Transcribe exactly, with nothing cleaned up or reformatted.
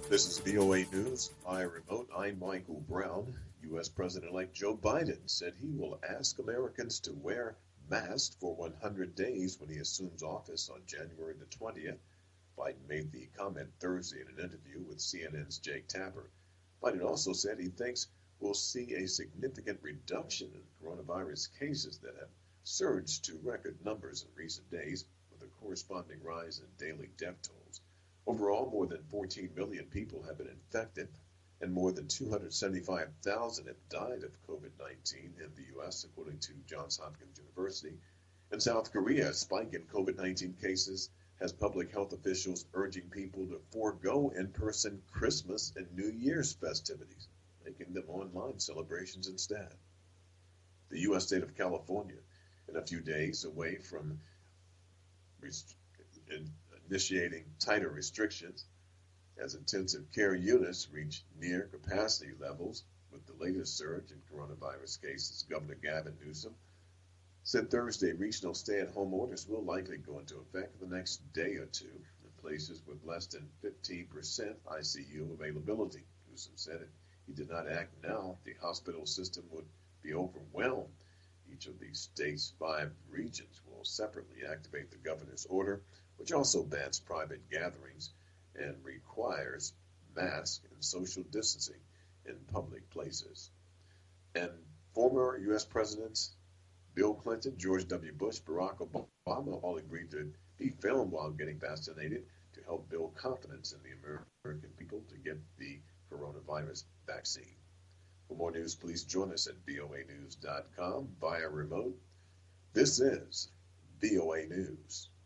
This is V O A News. By remote, I'm Michael Brown. U S. President-elect Joe Biden said he will ask Americans to wear masks for one hundred days when he assumes office on January the twentieth. Biden made the comment Thursday in an interview with C N N's Jake Tapper. Biden also said he thinks we'll see a significant reduction in coronavirus cases that have surged to record numbers in recent days, with a corresponding rise in daily death tolls. Overall, more than fourteen million people have been infected, and more than two hundred seventy-five thousand have died of COVID nineteen in the U S, according to Johns Hopkins University. In South Korea, a spike in COVID nineteen cases has public health officials urging people to forego in-person Christmas and New Year's festivities, making them online celebrations instead. The U S state of California, in a few days away from rest- initiating tighter restrictions, as intensive care units reach near capacity levels with the latest surge in coronavirus cases. Governor Gavin Newsom said Thursday regional stay-at-home orders will likely go into effect in the next day or two in places with less than fifteen percent I C U availability. Newsom said if he did not act now, the hospital system would be overwhelmed. Each of the state's five regions will separately activate the governor's order, which also bans private gatherings and requires masks and social distancing in public places. And former U S presidents Bill Clinton, George W. Bush, Barack Obama all agreed to be filmed while getting vaccinated to help build confidence in the American people to get the coronavirus vaccine. For more news, please join us at V O A news dot com via remote. This is V O A News.